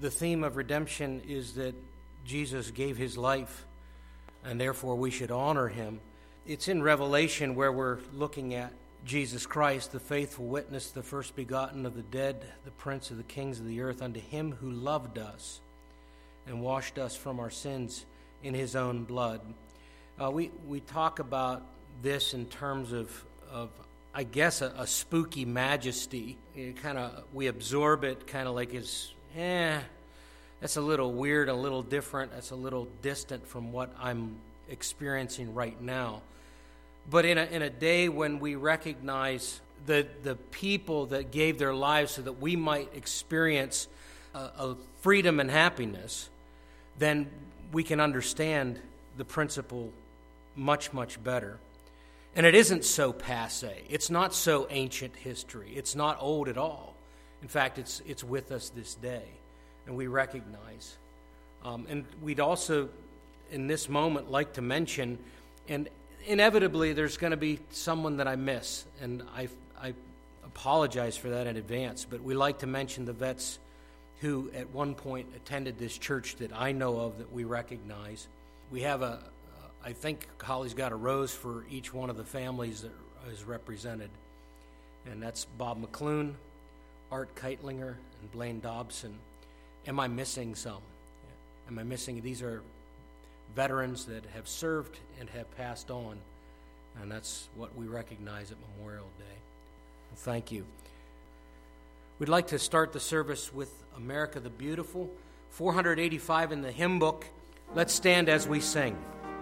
The theme of redemption is that Jesus gave his life, and therefore we should honor him. It's in Revelation where we're looking at Jesus Christ, the faithful witness, the first begotten of the dead, the prince of the kings of the earth, unto him who loved us and washed us from our sins in his own blood. We talk about this in terms of I guess, a spooky majesty. We absorb it kind of like that's a little weird, a little different, that's a little distant from what I'm experiencing right now. But in a day when we recognize the people that gave their lives so that we might experience a freedom and happiness, then we can understand the principle much, much better. And it isn't so passé. It's not so ancient history. It's not old at all. In fact, it's with us this day, and we recognize. And we'd also, in this moment, like to mention, and inevitably there's going to be someone that I miss, and I apologize for that in advance, but we like to mention the vets who at one point attended this church that I know of that we recognize. We have I think Holly's got a rose for each one of the families that is represented. And that's Bob McClune, Art Keitlinger, and Blaine Dobson. Am I missing some? Am I missing? These are veterans that have served and have passed on. And that's what we recognize at Memorial Day. Well, thank you. We'd like to start the service with America the Beautiful, 485 in the hymn book. Let's stand as we sing.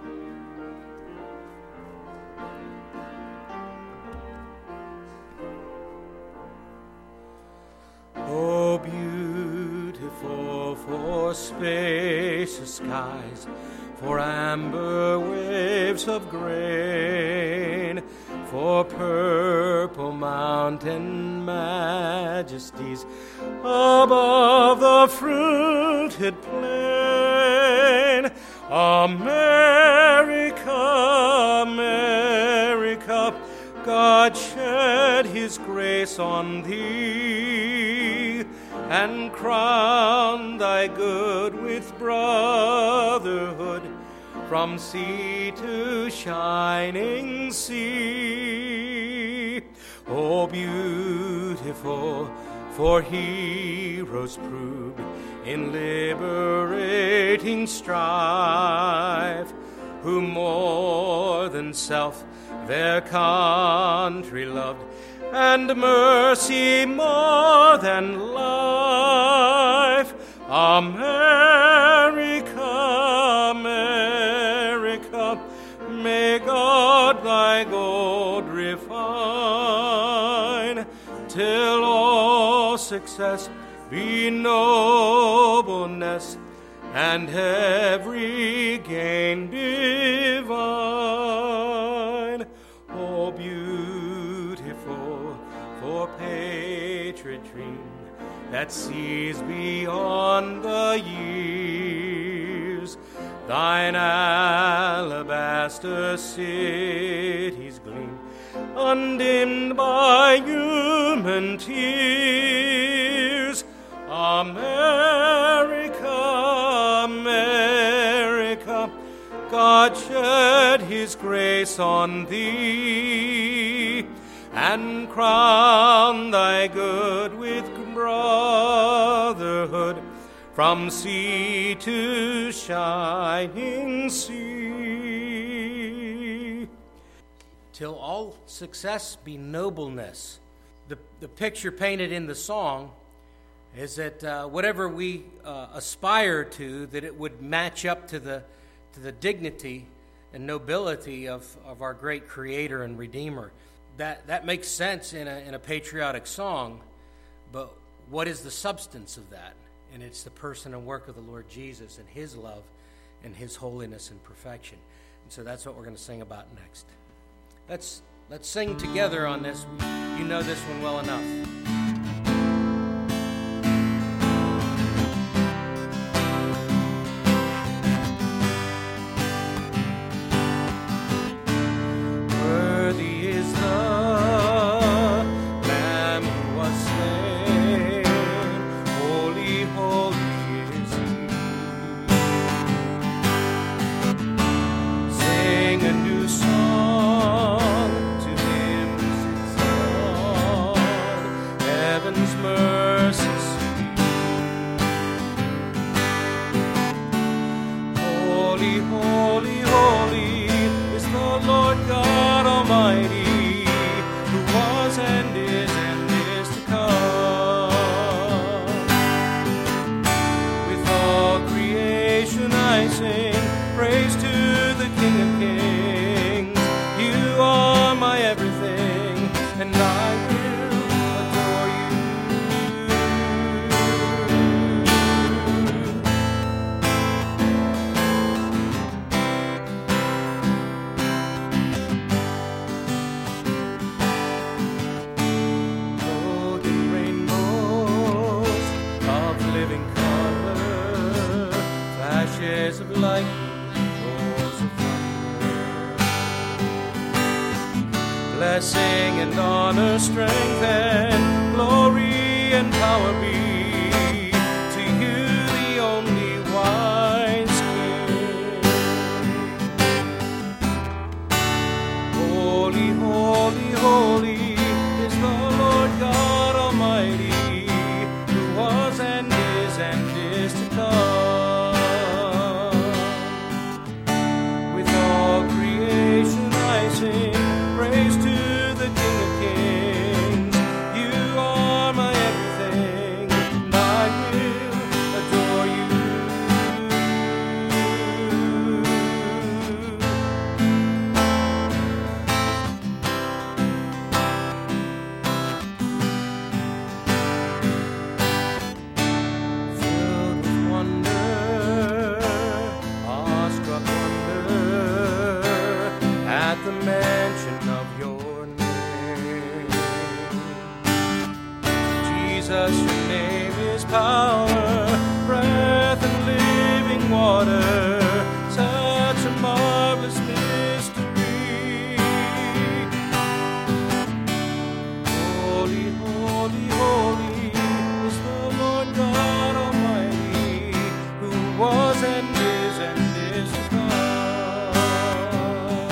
Oh, beautiful for spacious skies, for amber waves of grain, for purple mountain majesties above the fruited plain. America, America, God shed his grace on thee, and crown thy good with brotherhood from sea to shining sea. Oh, beautiful for heroes proved in liberating strife, who more than self their country loved, and mercy more than life. America, America, may God thy gold refine, till all success be nobleness, and every gain divine. Oh, beautiful for patriot dream that sees beyond the years, thine alabaster cities gleam, undimmed by human tears. America, America, God shed his grace on thee, and crown thy good with brotherhood from sea to shining sea. Till all success be nobleness. The picture painted in the song is that whatever we aspire to, that it would match up to the dignity and nobility of our great Creator and Redeemer. That makes sense in a patriotic song, but what is the substance of that? And it's the person and work of the Lord Jesus and his love and his holiness and perfection. And so that's what we're going to sing about next. Let's sing together on this. You know this one well enough. Holy, holy praise to the King of Kings. You are my everything, and I will adore you. Golden rainbows of living color, flashes of lightning, roars of thunder. Blessing and honor, strength and glory and power be to you, the only wise King. Holy, holy, holy is the Lord God Almighty, who was and is to come. With all creation I sing praise to the King of Kings. You are my everything, and I will adore you. Filled with wonder, awestruck wonder, at the mention of your name. Jesus, your name is power, breath and living water, such a marvelous mystery. Holy, holy, holy is the Lord God Almighty, who was and is to come.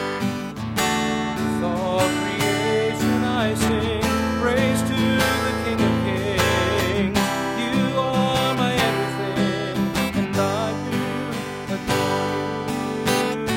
With all creation I sing praise to the King of Kings. You are my everything, and I will adore you.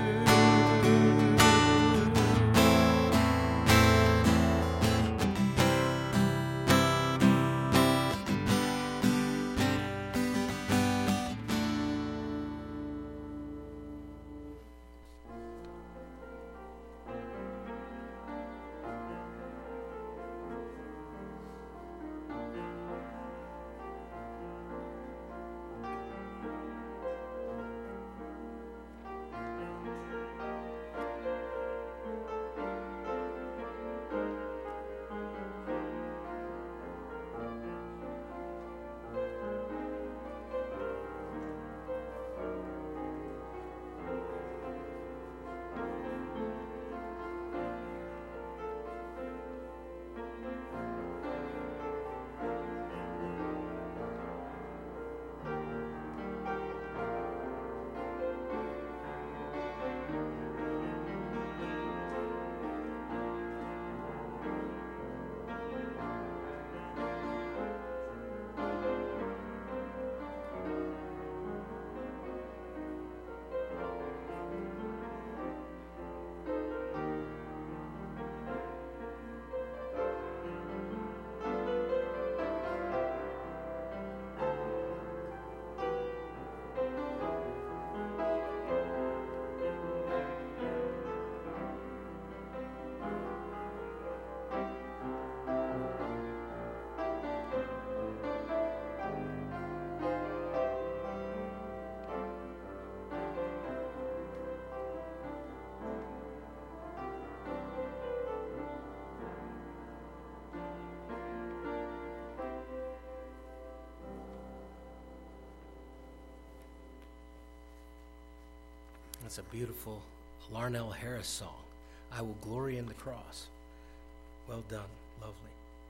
That's a beautiful Larnell Harris song. I will glory in the cross. Well done. Lovely.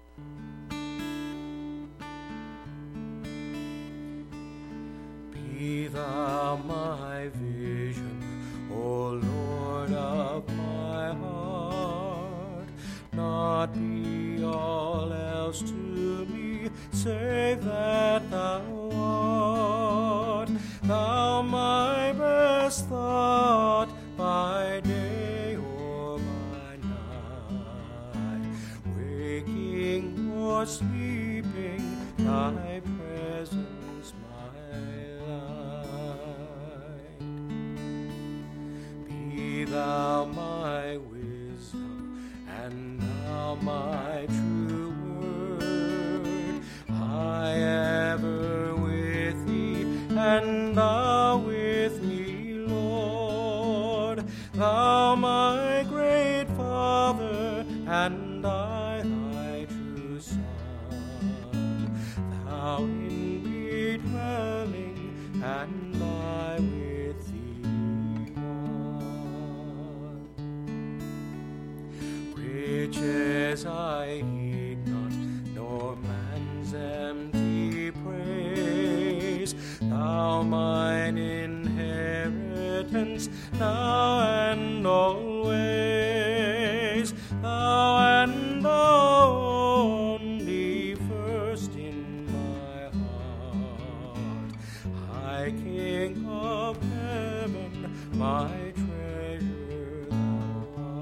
Be thou my vision, O Lord of my heart. Not be all else to me, save that thou art. Thou my best thought by day or by night, waking or sleeping, thy presence my light. thou my wisdom, and thou my true word. I ever with thee, and thou with me, Lord. Thou my great Father, and I thy true Son. Thou in me dwelling, and I with thee one. Riches I heed not, nor man's empty praise. Thou mine inheritance, now and always. Thou and thou only first in my heart. High King of heaven, my treasure thou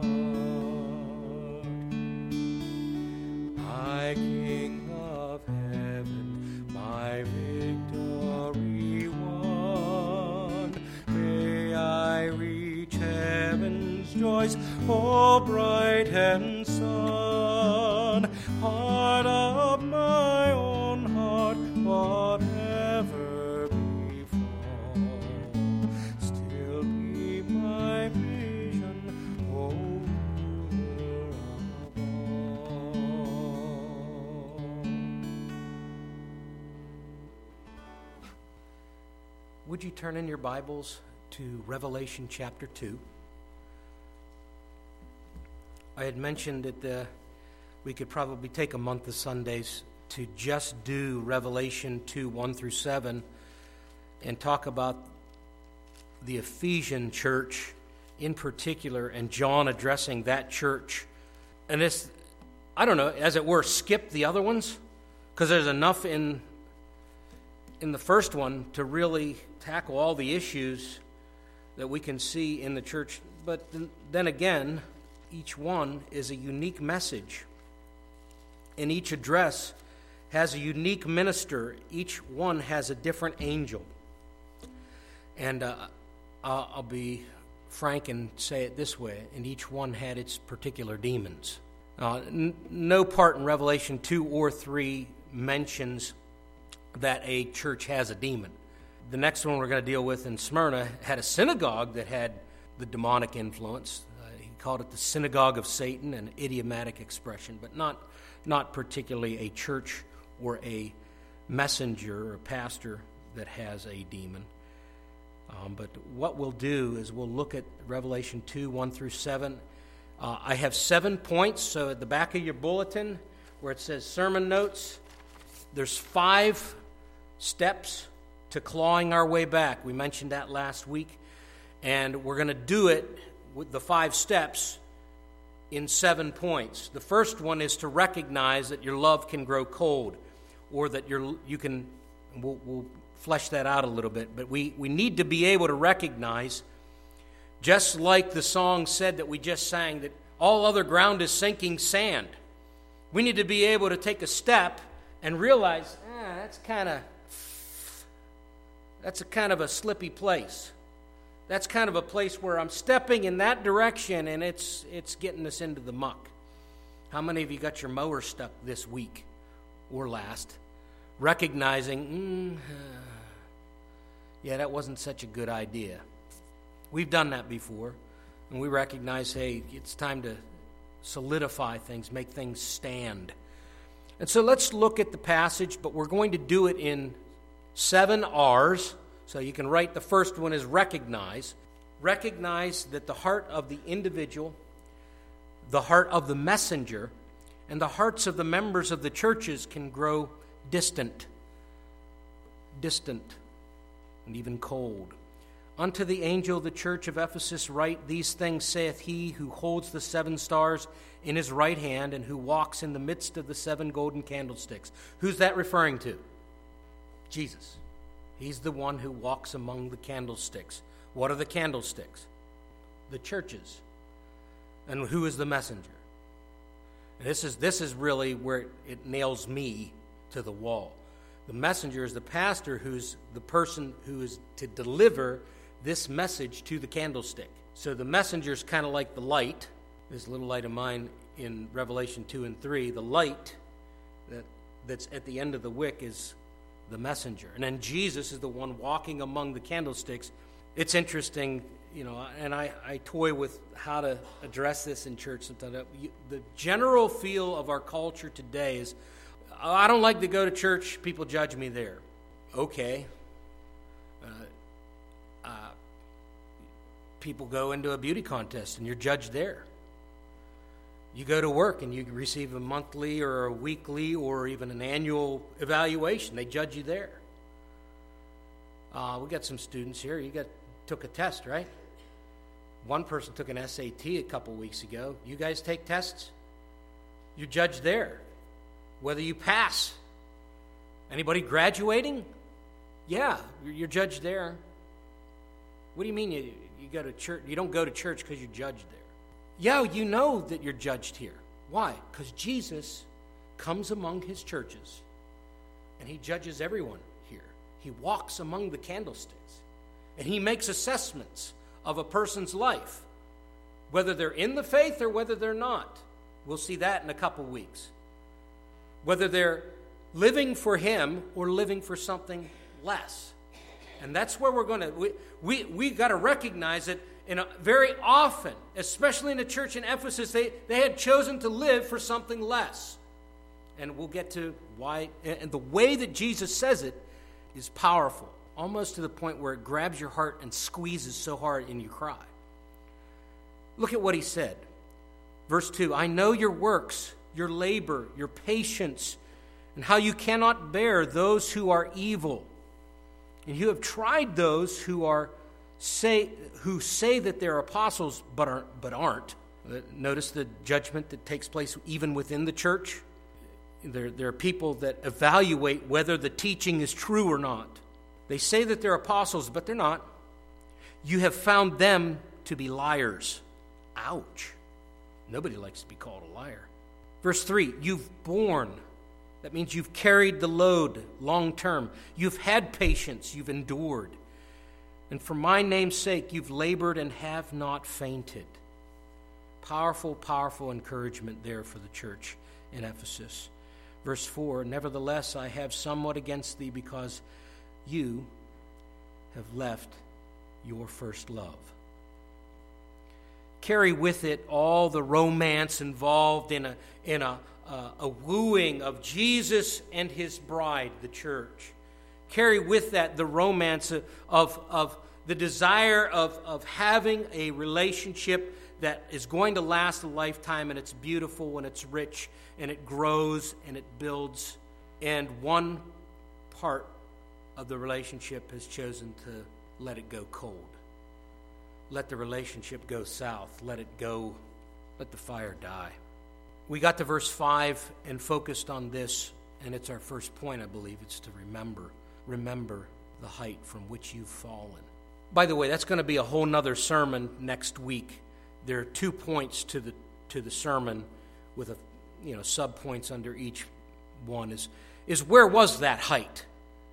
art. High King of heaven, my victory won. May I reach heaven's joys, O bright and sun. Heart of my own heart, whatever befall, still be my vision, O ruler of all. Would you turn in your Bibles to Revelation chapter 2? I had mentioned that we could probably take a month of Sundays to just do Revelation 2, 1 through 7, and talk about the Ephesian church in particular, and John addressing that church. And this, I don't know, as it were, skip the other ones, because there's enough in the first one to really tackle all the issues that we can see in the church. But then again, each one is a unique message, and each address has a unique minister. Each one has a different angel. And I'll be frank and say it this way, and each one had its particular demons. No part in Revelation 2 or 3 mentions that a church has a demon. The next one we're going to deal with in Smyrna had a synagogue that had the demonic influence. He called it the synagogue of Satan, an idiomatic expression, but not particularly a church or a messenger or a pastor that has a demon. But what we'll do is we'll look at Revelation 2, 1 through 7. I have 7 points, so at the back of your bulletin where it says sermon notes, there's 5 steps to clawing our way back. We mentioned that last week, and we're going to do it with the 5 steps in 7 points. The first one is to recognize that your love can grow cold, or that you can, we'll flesh that out a little bit, but we need to be able to recognize, just like the song said that we just sang, that all other ground is sinking sand. We need to be able to take a step and realize, that's a kind of a slippy place. That's kind of a place where I'm stepping in that direction, and it's getting us into the muck. How many of you got your mower stuck this week or last, recognizing, that wasn't such a good idea? We've done that before, and we recognize, hey, it's time to solidify things, make things stand. And so let's look at the passage, but we're going to do it in 7 R's. So you can write the first one as recognize. Recognize that the heart of the individual, the heart of the messenger, and the hearts of the members of the churches can grow distant, and even cold. Unto the angel of the church of Ephesus write, these things saith he who holds the 7 stars in his right hand, and who walks in the midst of the 7 golden candlesticks. Who's that referring to? Jesus. He's the one who walks among the candlesticks. What are the candlesticks? The churches. And who is the messenger? And this is really where it nails me to the wall. The messenger is the pastor, who's the person who is to deliver this message to the candlestick. So the messenger is kind of like the light. This little light of mine in Revelation 2 and 3, the light that's at the end of the wick is the messenger. And then Jesus is the one walking among the candlesticks. It's interesting, and I toy with how to address this in church sometimes. The general feel of our culture today is, I don't like to go to church, people judge me there. Okay. People go into a beauty contest and you're judged there. You go to work and you receive a monthly or a weekly or even an annual evaluation. They judge you there. We got some students here. Took a test, right? One person took an SAT a couple weeks ago. You guys take tests? You're judged there. Whether you pass. Anybody graduating? Yeah, you're judged there. What do you mean you go to church? You don't go to church because you're judged there. Yeah, you know that you're judged here. Why? Because Jesus comes among his churches and he judges everyone here. He walks among the candlesticks and he makes assessments of a person's life, whether they're in the faith or whether they're not. We'll see that in a couple weeks. Whether they're living for him or living for something less. And that's where we're going to, we got to recognize that very often, especially in the church in Ephesus, they had chosen to live for something less. And we'll get to why. And the way that Jesus says it is powerful, almost to the point where it grabs your heart and squeezes so hard and you cry. Look at what he said. Verse 2, I know your works, your labor, your patience, and how you cannot bear those who are evil. And you have tried those who say that they're apostles but aren't. Notice the judgment that takes place even within the church. There are people that evaluate whether the teaching is true or not. They say that they're apostles, but they're not. You have found them to be liars. Ouch. Nobody likes to be called a liar. Verse 3, you've borne. That means you've carried the load long term. You've had patience. You've endured. And for my name's sake, you've labored and have not fainted. Powerful, powerful encouragement there for the church in Ephesus. Verse 4, nevertheless, I have somewhat against thee because you have left your first love. Carry with it all the romance involved in a wooing of Jesus and his bride, the church. Carry with that the romance of the desire of having a relationship that is going to last a lifetime, and it's beautiful and it's rich and it grows and it builds. And one part of the relationship has chosen to let it go cold. Let the relationship go south. Let the fire die. We got to verse 5 and focused on this, and it's our first point, I believe. It's to remember the height from which you've fallen. By the way, that's going to be a whole nother sermon next week. There are 2 points to the sermon with sub-points under each one is where was that height?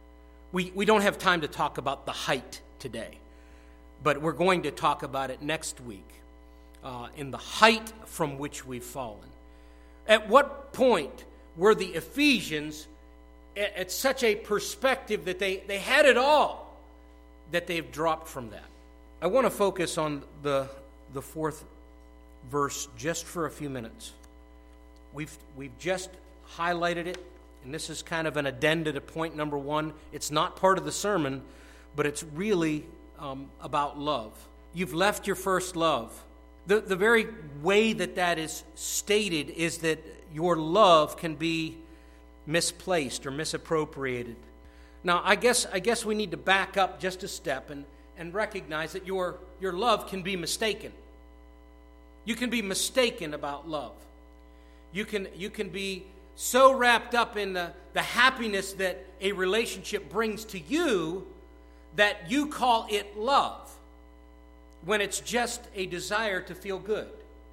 We don't have time to talk about the height today, but we're going to talk about it next week in the height from which we've fallen. At what point were the Ephesians at such a perspective that they had it all, that they've dropped from that? I want to focus on the 4th verse just for a few minutes. We've just highlighted it, and this is kind of an addenda to point number 1. It's not part of the sermon, but it's really about love. You've left your first love. The very way that is stated is that your love can be misplaced or misappropriated. Now, I guess we need to back up just a step and recognize that your love can be mistaken. You can be mistaken about love. You can be so wrapped up in the happiness that a relationship brings to you that you call it love, when it's just a desire to feel good.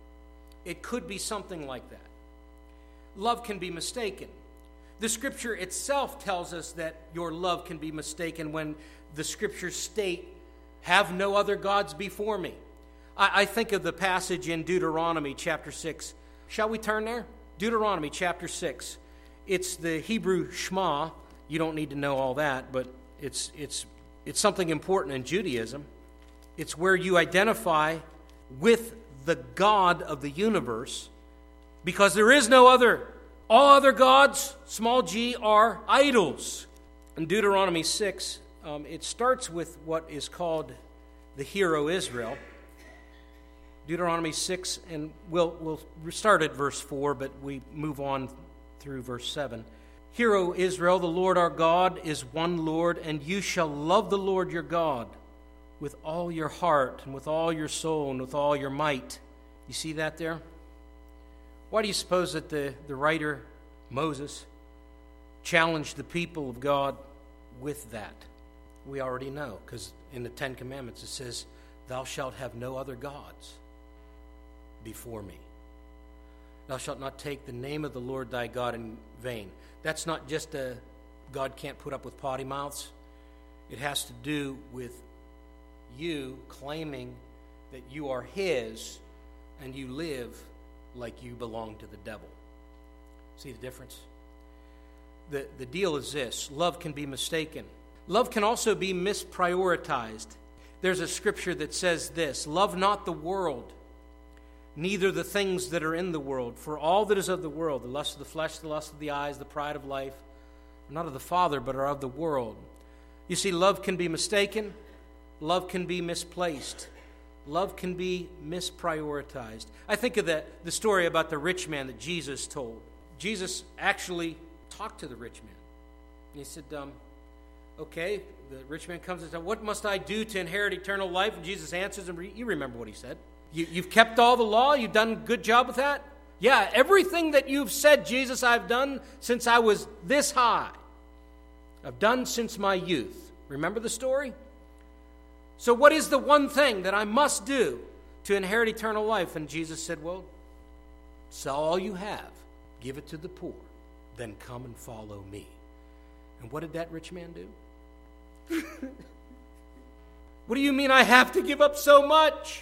It could be something like that. Love can be mistaken. The Scripture itself tells us that your love can be mistaken when the Scriptures state, have no other gods before me. I think of the passage in Deuteronomy chapter 6. Shall we turn there? Deuteronomy chapter 6. It's the Hebrew Shema. You don't need to know all that, but it's something important in Judaism. It's where you identify with the God of the universe, because there is no other. All other gods, small g, are idols. In Deuteronomy 6, it starts with what is called the hero Israel. Deuteronomy 6, and we'll start at verse 4, but we move on through verse 7. Hear, O Israel, the Lord our God is one Lord, and you shall love the Lord your God with all your heart and with all your soul and with all your might. You see that there? Why do you suppose that the writer, Moses, challenged the people of God with that? We already know, because in the Ten Commandments it says, thou shalt have no other gods before me. Thou shalt not take the name of the Lord thy God in vain. That's not just God can't put up with potty mouths. It has to do with you claiming that you are his and you live like you belong to the devil. See the difference? The deal is this. Love can be mistaken. Love can also be misprioritized. There's a scripture that says this: love not the world, neither the things that are in the world. For all that is of the world, the lust of the flesh, the lust of the eyes, the pride of life, are not of the Father, but are of the world. You see, love can be mistaken. Love can be misplaced. Love can be misprioritized. I think of the story about the rich man that Jesus told. Jesus actually talked to the rich man. And he said, okay, the rich man comes and says, what must I do to inherit eternal life? And Jesus answers him. You remember what he said. You've kept all the law? You've done a good job with that? Yeah, everything that you've said, Jesus, I've done since I was this high. I've done since my youth. Remember the story? So what is the one thing that I must do to inherit eternal life? And Jesus said, well, sell all you have, give it to the poor, then come and follow me. And what did that rich man do? What do you mean I have to give up so much?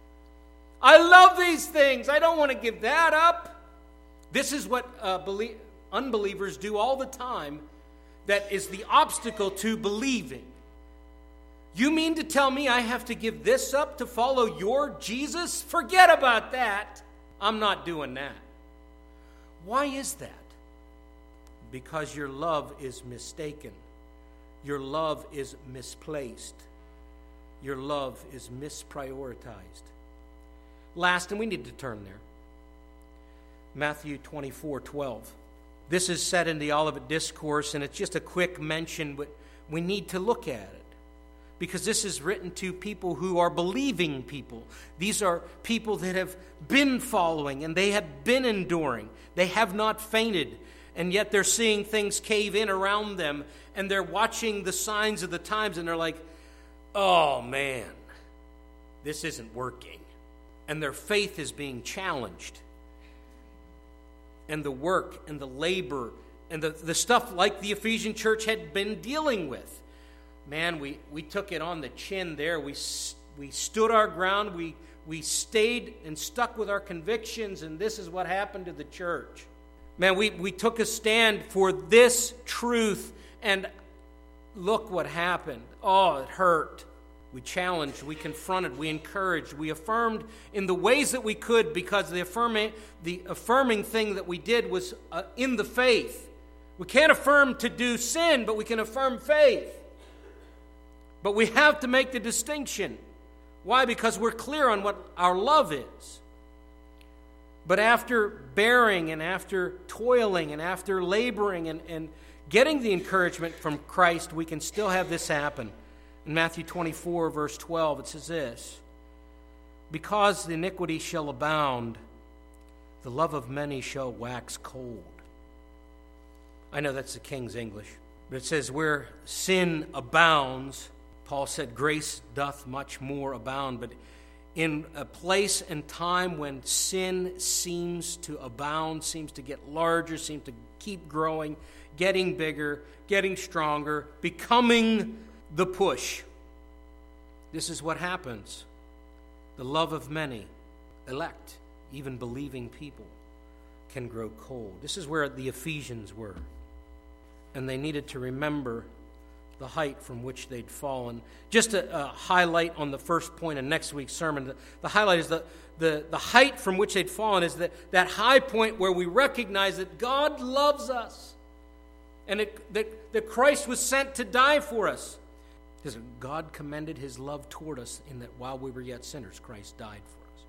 I love these things. I don't want to give that up. This is what unbelievers do all the time. That is the obstacle to believing. You mean to tell me I have to give this up to follow your Jesus? Forget about that. I'm not doing that. Why is that? Because your love is mistaken. Your love is misplaced. Your love is misprioritized. Last, and we need to turn there, Matthew 24:12. This is said in the Olivet Discourse, and it's just a quick mention, but we need to look at it. Because this is written to people who are believing people. These are people that have been following, and they have been enduring. They have not fainted, and yet they're seeing things cave in around them, and they're watching the signs of the times, and they're like, oh man, this isn't working. And their faith is being challenged. And the work and the labor and the stuff like the Ephesian church had been dealing with. Man, we took it on the chin there. We stood our ground. We stayed and stuck with our convictions, and this is what happened to the church. Man, we took a stand for this truth, and look what happened. Oh, it hurt. We challenged, we confronted, we encouraged, we affirmed in the ways that we could, because the affirming thing that we did was in the faith. We can't affirm to do sin, but we can affirm faith. But we have to make the distinction. Why? Because we're clear on what our love is. But after bearing and after toiling and after laboring and getting the encouragement from Christ, we can still have this happen. In Matthew 24, verse 12, it says this: because the iniquity shall abound, the love of many shall wax cold. I know that's the King's English, but it says where sin abounds, Paul said, grace doth much more abound. But in a place and time when sin seems to abound, seems to get larger, seems to keep growing, getting bigger, getting stronger, becoming the push, this is what happens. the love of many, elect, even believing people, can grow cold. This is where the Ephesians were. And they needed to remember the height from which they'd fallen. Just a highlight on the first point in next week's sermon, the highlight is the height from which they'd fallen is that high point where we recognize that God loves us and that Christ was sent to die for us. Because God commended his love toward us in that while we were yet sinners, Christ died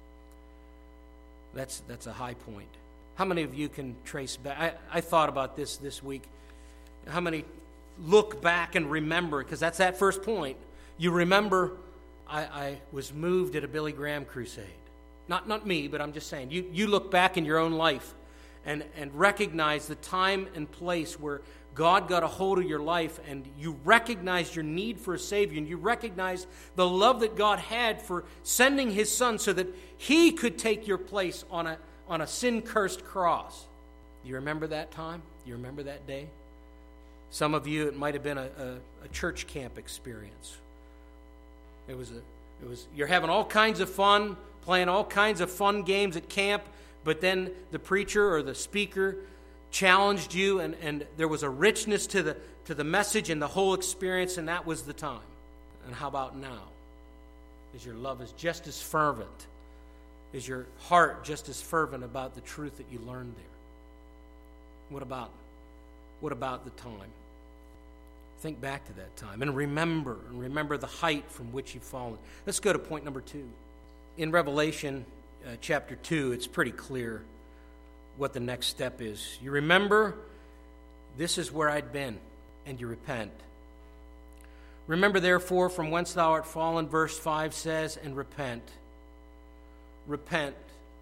for us. That's a high point. How many of you can trace back? I thought about this week. How many look back and remember? Because that's that first point. You remember, I was moved at a Billy Graham crusade. Not me, but I'm just saying. You look back in your own life and recognize the time and place where God got a hold of your life, and you recognized your need for a Savior, and you recognized the love that God had for sending his Son so that he could take your place on a sin-cursed cross. You remember that time? You remember that day? Some of you, it might have been a church camp experience. It was you're having all kinds of fun, playing all kinds of fun games at camp, but then the preacher or the speaker challenged you, and there was a richness to the message and the whole experience, and that was the time. And how about now? Is your love is just as fervent? Is your heart just as fervent about the truth that you learned there? What about the time? Think back to that time and remember the height from which you've fallen. Let's go to point number 2. In Revelation chapter 2, it's pretty clear what the next step is. You remember, this is where I'd been, and you repent. Remember, therefore, from whence thou art fallen, verse 5 says, and repent. Repent.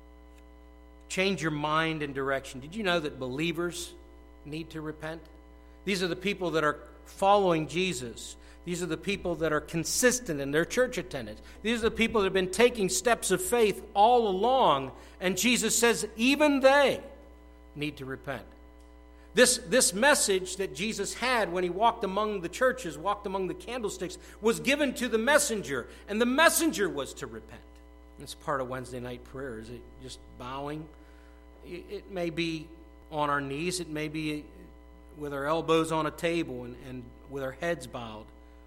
Change your mind and direction. Did you know that believers need to repent? These are the people that are following Jesus. These are the people that are consistent in their church attendance. These are the people that have been taking steps of faith all along, and Jesus says even they need to repent. This message that Jesus had when he walked among the churches, walked among the candlesticks, was given to the messenger, and the messenger was to repent. It's part of Wednesday night prayer. Is it just bowing? It may be on our knees. It may be with our elbows on a table and with our heads bowed,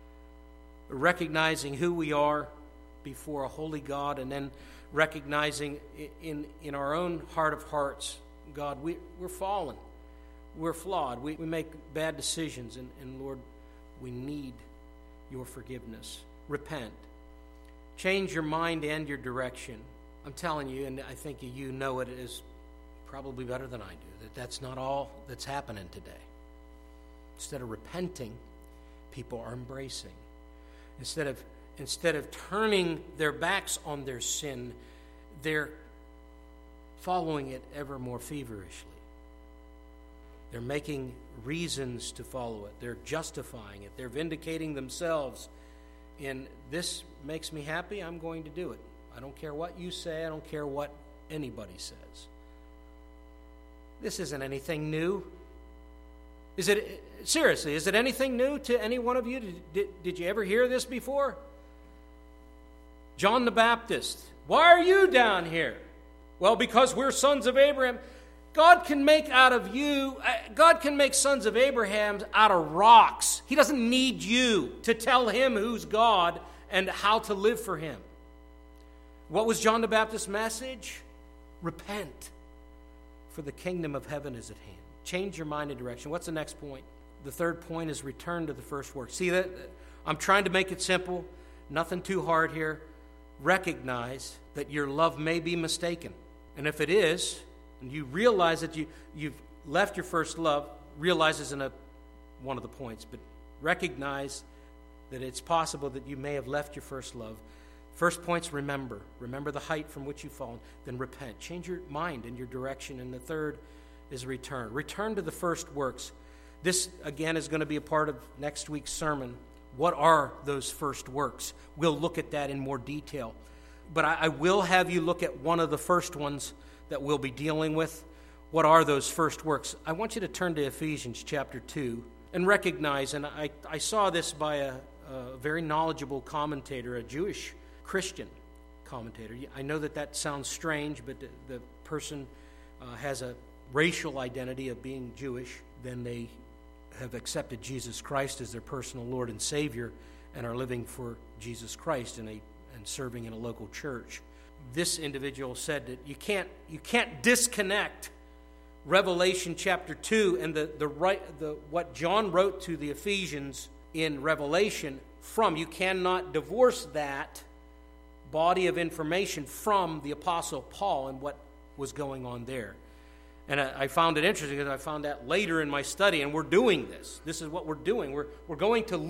recognizing who we are before a holy God, and then recognizing in our own heart of hearts, God, we're fallen. We're flawed. We make bad decisions, and Lord, we need your forgiveness. Repent. Change your mind and your direction. I'm telling you, and I think you know it is probably better than I do, that's not all that's happening today. Instead of repenting, people are embracing. Instead of turning their backs on their sin, they're following it ever more feverishly. They're making reasons to follow it. They're justifying it. They're vindicating themselves. And this makes me happy, I'm going to do it. I don't care what you say. I don't care what anybody says. This isn't anything new. Seriously, is it anything new to any one of you? Did you ever hear this before? John the Baptist, why are you down here? Well, because we're sons of Abraham. God can make sons of Abraham out of rocks. He doesn't need you to tell him who's God and how to live for him. What was John the Baptist's message? Repent, for the kingdom of heaven is at hand. Change your mind and direction. What's the next point? The third point is return to the first work. See, that I'm trying to make it simple. Nothing too hard here. Recognize that your love may be mistaken. And if it is, and you realize that you've left your first love, realize isn't one of the points, but recognize that it's possible that you may have left your first love. First point's remember. Remember the height from which you've fallen. Then repent. Change your mind and your direction. And the third is return. Return to the first works. This, again, is going to be a part of next week's sermon. What are those first works? We'll look at that in more detail. But I will have you look at one of the first ones that we'll be dealing with. What are those first works? I want you to turn to Ephesians chapter 2 and recognize, and I saw this by a very knowledgeable commentator, a Jewish Christian commentator. I know that sounds strange, but the person has a racial identity of being Jewish, then they have accepted Jesus Christ as their personal Lord and Savior and are living for Jesus Christ and serving in a local church. This individual said that you can't disconnect Revelation chapter 2 and what John wrote to the Ephesians in Revelation from. You cannot divorce that body of information from the Apostle Paul and what was going on there. And I found it interesting because I found that later in my study, and we're doing this. This is what we're doing. We're going to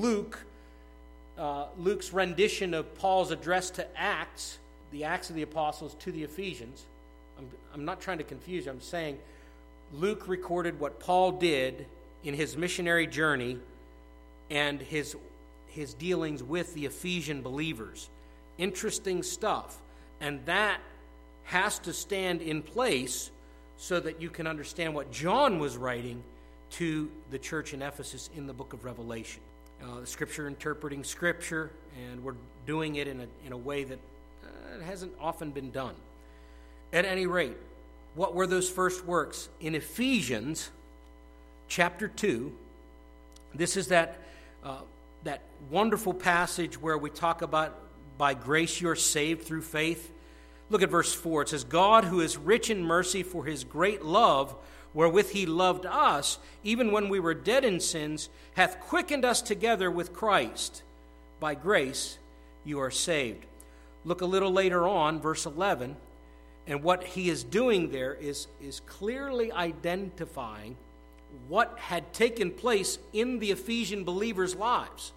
Luke's rendition of Paul's address to Acts, the Acts of the Apostles to the Ephesians. I'm not trying to confuse you. I'm saying Luke recorded what Paul did in his missionary journey and his dealings with the Ephesian believers. Interesting stuff. And that has to stand in place so that you can understand what John was writing to the church in Ephesus in the book of Revelation. Scripture interpreting Scripture, and we're doing it in a way that it hasn't often been done. At any rate, what were those first works? In Ephesians chapter 2, this is that wonderful passage where we talk about by grace you are saved through faith. Look at verse 4. It says, God, who is rich in mercy for his great love, wherewith he loved us, even when we were dead in sins, hath quickened us together with Christ. By grace you are saved. Look a little later on, verse 11, and what he is doing there is clearly identifying what had taken place in the Ephesian believers' lives.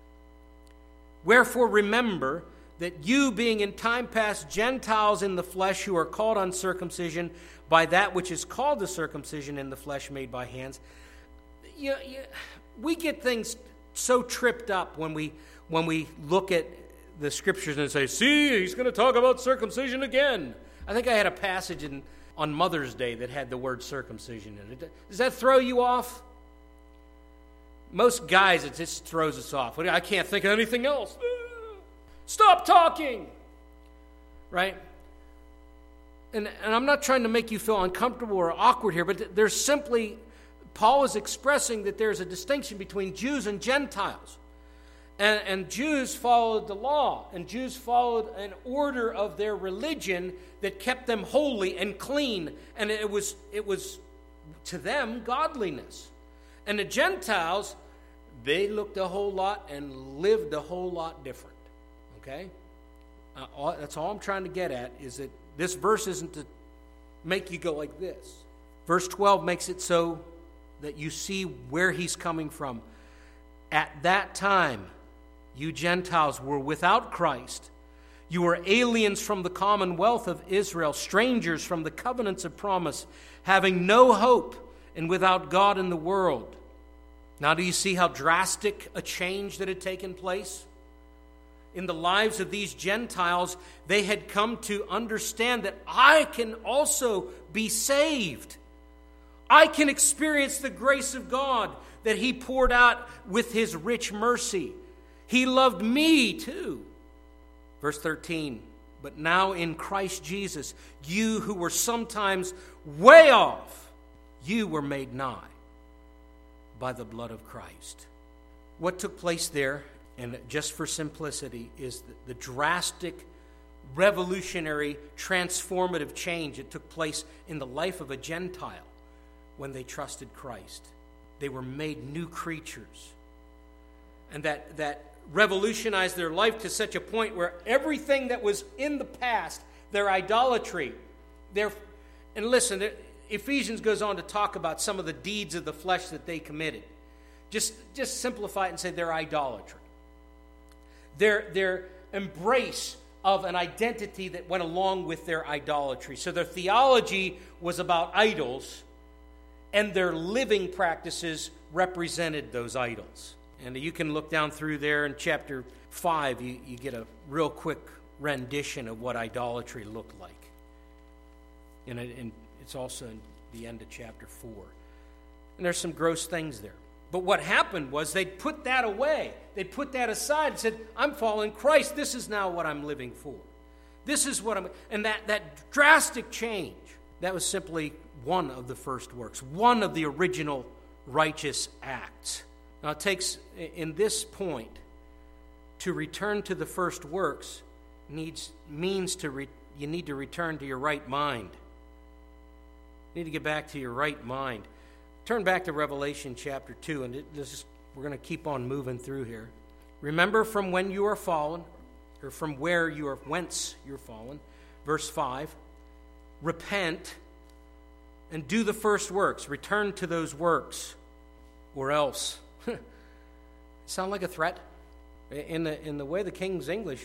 Wherefore remember that you, being in time past Gentiles in the flesh, who are called uncircumcision by that which is called the circumcision in the flesh made by hands. We get things so tripped up when we look at the Scriptures and say, see, he's going to talk about circumcision again. I think I had a passage on Mother's Day that had the word circumcision in it. Does that throw you off? Most guys, it just throws us off. I can't think of anything else. Stop talking! Right? And I'm not trying to make you feel uncomfortable or awkward here, but there's simply, Paul is expressing that there's a distinction between Jews and Gentiles. And Jews followed the law, and Jews followed an order of their religion that kept them holy and clean, and it was to them godliness. And the Gentiles, they looked a whole lot and lived a whole lot different. Okay? That's all I'm trying to get at, is that this verse isn't to make you go like this. Verse 12 makes it so that you see where he's coming from. At that time, you Gentiles were without Christ. You were aliens from the commonwealth of Israel, strangers from the covenants of promise, having no hope and without God in the world. Now, do you see how drastic a change that had taken place? In the lives of these Gentiles, they had come to understand that I can also be saved. I can experience the grace of God that he poured out with his rich mercy. He loved me too. Verse 13, but now in Christ Jesus, you who were sometimes way off, you were made nigh by the blood of Christ. What took place there, and just for simplicity, is the drastic, revolutionary, transformative change that took place in the life of a Gentile when they trusted Christ. They were made new creatures. And that revolutionized their life to such a point where everything that was in the past, their idolatry, and listen, Ephesians goes on to talk about some of the deeds of the flesh that they committed. Just simplify it and say their idolatry. Their embrace of an identity that went along with their idolatry. So their theology was about idols, and their living practices represented those idols. And you can look down through there in chapter 5, you get a real quick rendition of what idolatry looked like. And it's also in the end of chapter 4. And there's some gross things there. But what happened was they'd put that away. They'd put that aside and said, I'm following Christ. This is now what I'm living for. This is what I'm... And that drastic change, that was simply one of the first works, one of the original righteous acts. Now it takes, in this point, to return to the first works you need to return to your right mind. You need to get back to your right mind. Turn back to Revelation chapter 2, and we're going to keep on moving through here. Remember from when you are fallen, or from whence you're fallen. Verse 5, repent and do the first works. Return to those works, or else. Sound like a threat? In the way the King's English,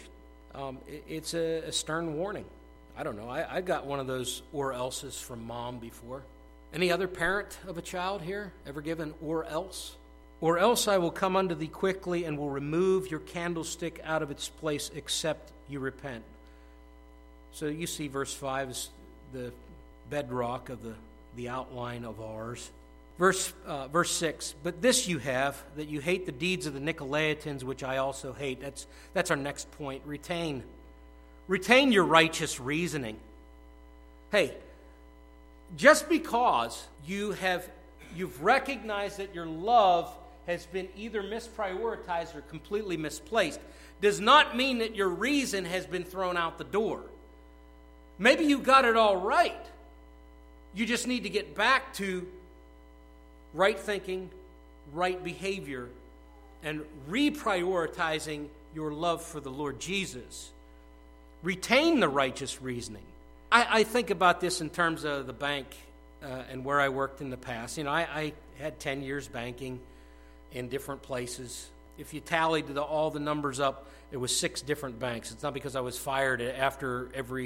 it's a stern warning. I don't know. I got one of those or else's from Mom before. Any other parent of a child here ever given or else? Or else I will come unto thee quickly and will remove your candlestick out of its place except you repent. So you see verse 5 is the bedrock of the outline of ours. Verse 6, but this you have, that you hate the deeds of the Nicolaitans, which I also hate. That's our next point. Retain your righteous reasoning. Hey, just because you've recognized that your love has been either misprioritized or completely misplaced does not mean that your reason has been thrown out the door. Maybe you got it all right. You just need to get back to right thinking, right behavior, and reprioritizing your love for the Lord Jesus. Retain the righteous reasoning. I think about this in terms of the bank and where I worked in the past. You know, I had 10 years banking in different places. If you tallied all the numbers up, it was 6 different banks. It's not because I was fired after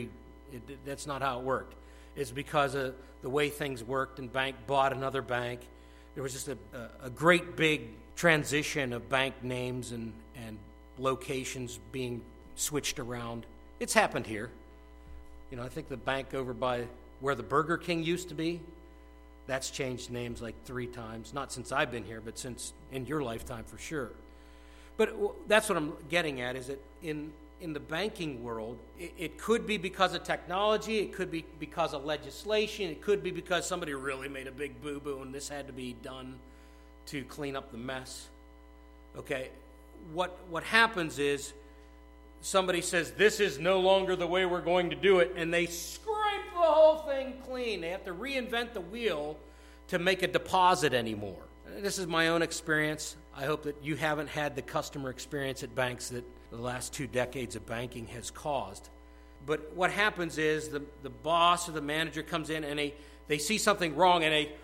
that's not how it worked. It's because of the way things worked, and bank bought another bank. There was just a great big transition of bank names and locations being switched around. It's happened here. You know, I think the bank over by where the Burger King used to be, that's changed names like 3 times. Not since I've been here, but since in your lifetime for sure. But that's what I'm getting at, is that in the banking world, it could be because of technology, it could be because of legislation, it could be because somebody really made a big boo-boo and this had to be done to clean up the mess. Okay, what happens is somebody says, this is no longer the way we're going to do it, and they scrape the whole thing clean. They have to reinvent the wheel to make a deposit anymore. This is my own experience. I hope that you haven't had the customer experience at banks that the last 2 decades of banking has caused. But what happens is the boss or the manager comes in and they see something wrong and they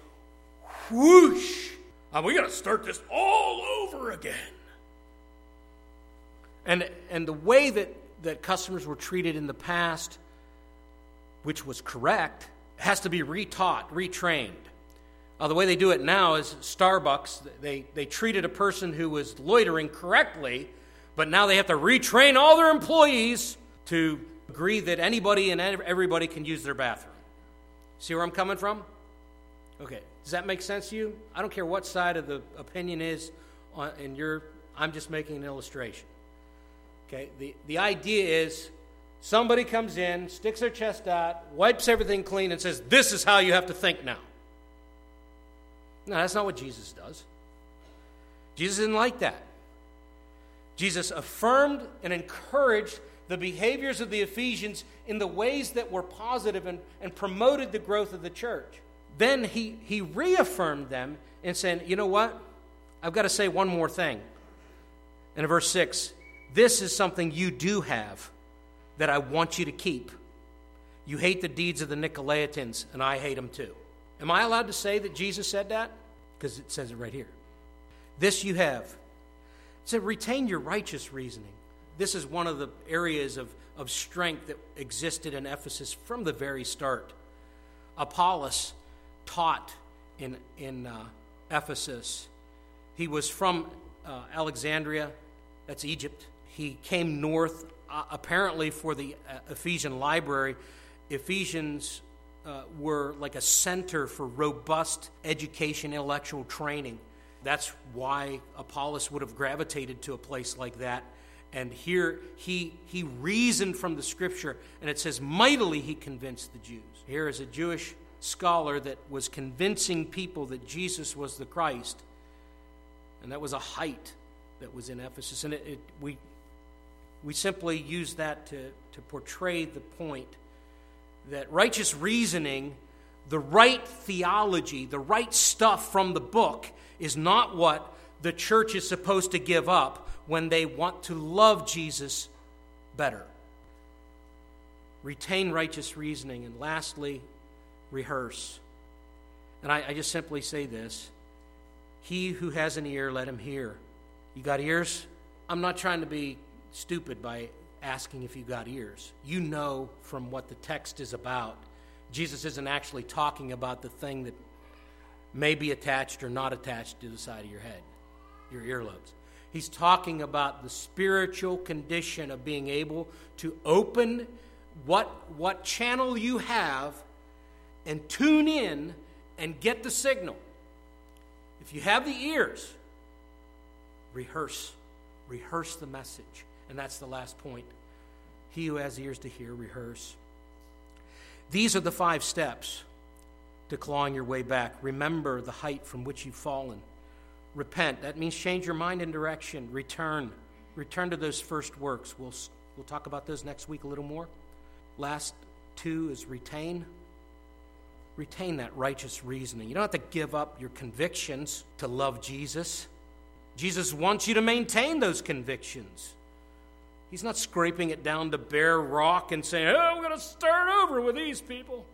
whoosh, we got to start this all over again. And the way that customers were treated in the past, which was correct, has to be retaught, retrained. The way they do it now is Starbucks, they treated a person who was loitering correctly, but now they have to retrain all their employees to agree that anybody and everybody can use their bathroom. See where I'm coming from? Okay, does that make sense to you? I don't care what side of the opinion is, I'm just making an illustration. Okay, the idea is somebody comes in, sticks their chest out, wipes everything clean, and says, this is how you have to think now. No, that's not what Jesus does. Jesus didn't like that. Jesus affirmed and encouraged the behaviors of the Ephesians in the ways that were positive and promoted the growth of the church. Then he reaffirmed them and said, you know what? I've got to say one more thing. And in verse 6, this is something you do have that I want you to keep. You hate the deeds of the Nicolaitans, and I hate them too. Am I allowed to say that Jesus said that? Because it says it right here. This you have. It said, retain your righteous reasoning. This is one of the areas of strength that existed in Ephesus from the very start. Apollos taught in Ephesus. He was from Alexandria, that's Egypt. He came north apparently for the Ephesian library. Ephesians were like a center for robust education, intellectual training. That's why Apollos would have gravitated to a place like that. And here he reasoned from the Scripture, and it says mightily he convinced the Jews. Here is a Jewish scholar that was convincing people that Jesus was the Christ, and that was a height that was in Ephesus. And we simply use that to portray the point that righteous reasoning, the right theology, the right stuff from the book is not what the church is supposed to give up when they want to love Jesus better. Retain righteous reasoning. And lastly, rehearse. And I just simply say this. He who has an ear, let him hear. You got ears? I'm not trying to be stupid by asking if you got ears. You know from what the text is about. Jesus isn't actually talking about the thing that may be attached or not attached to the side of your head, your earlobes. He's talking about the spiritual condition of being able to open what channel you have and tune in and get the signal. If you have the ears, rehearse the message. And that's the last point. He who has ears to hear, rehearse. These are the 5 steps to clawing your way back. Remember the height from which you've fallen. Repent. That means change your mind and direction. Return to those first works. We'll talk about those next week a little more. Last 2 is retain. Retain that righteous reasoning. You don't have to give up your convictions to love Jesus. Jesus wants you to maintain those convictions. He's not scraping it down to bare rock and saying, oh, we're going to start over with these people.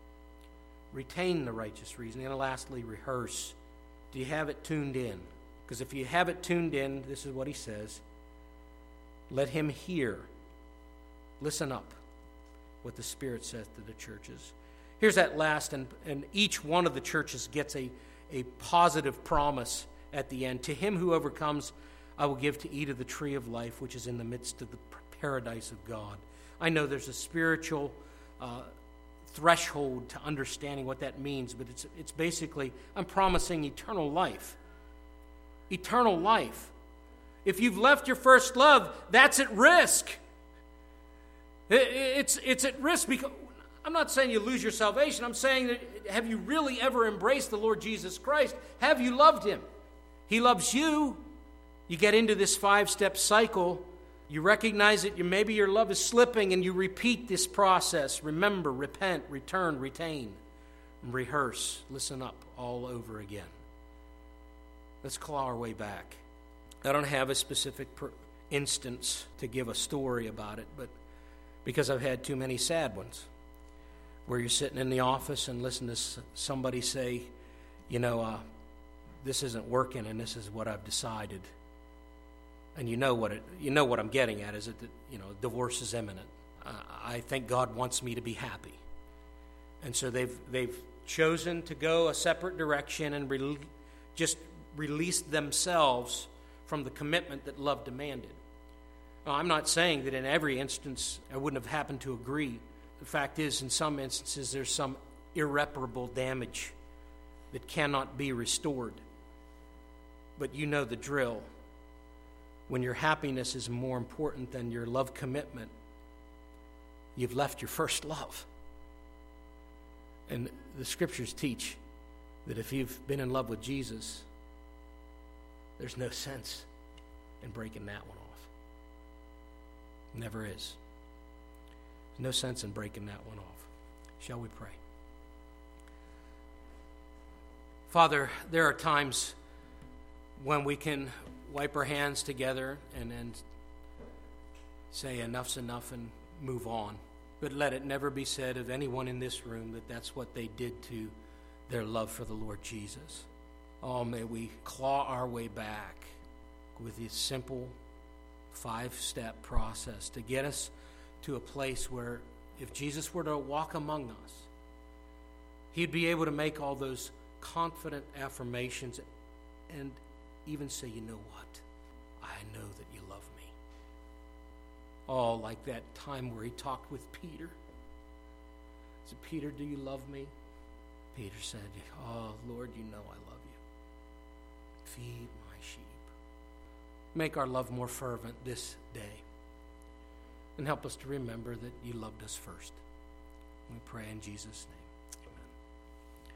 Retain the righteous reasoning. And lastly, rehearse. Do you have it tuned in? Because if you have it tuned in, this is what he says. Let him hear. Listen up what the Spirit says to the churches. Here's that last, and each one of the churches gets a positive promise at the end. To him who overcomes, I will give to eat of the tree of life, which is in the midst of the paradise of God. I know there's a spiritual threshold to understanding what that means, but it's basically, I'm promising eternal life. Eternal life. If you've left your first love, that's at risk. It's at risk because I'm not saying you lose your salvation. I'm saying that have you really ever embraced the Lord Jesus Christ? Have you loved him? He loves you. You get into this 5-step cycle. You recognize that maybe your love is slipping, and you repeat this process. Remember, repent, return, retain, and rehearse. Listen up all over again. Let's claw our way back. I don't have a specific instance to give a story about it, but because I've had too many sad ones, where you're sitting in the office and listen to somebody say, this isn't working, and this is what I've decided. And you know what I'm getting at is that divorce is imminent. I think God wants me to be happy, and so they've chosen to go a separate direction and just release themselves from the commitment that love demanded. Now, I'm not saying that in every instance I wouldn't have happened to agree. The fact is, in some instances, there's some irreparable damage that cannot be restored. But you know the drill. When your happiness is more important than your love commitment, you've left your first love. And the Scriptures teach that if you've been in love with Jesus, there's no sense in breaking that one off. Never is. There's no sense in breaking that one off. Shall we pray? Father, there are times when we can wipe our hands together and then say enough's enough and move on. But let it never be said of anyone in this room that that's what they did to their love for the Lord Jesus. Oh, may we claw our way back with this simple 5-step process to get us to a place where if Jesus were to walk among us, he'd be able to make all those confident affirmations and even say, you know what? I know that you love me. Oh, like that time where he talked with Peter. He said, Peter, do you love me? Peter said, oh, Lord, you know I love you. Feed my sheep. make our love more fervent this day. And help us to remember that you loved us first. We pray in Jesus' name.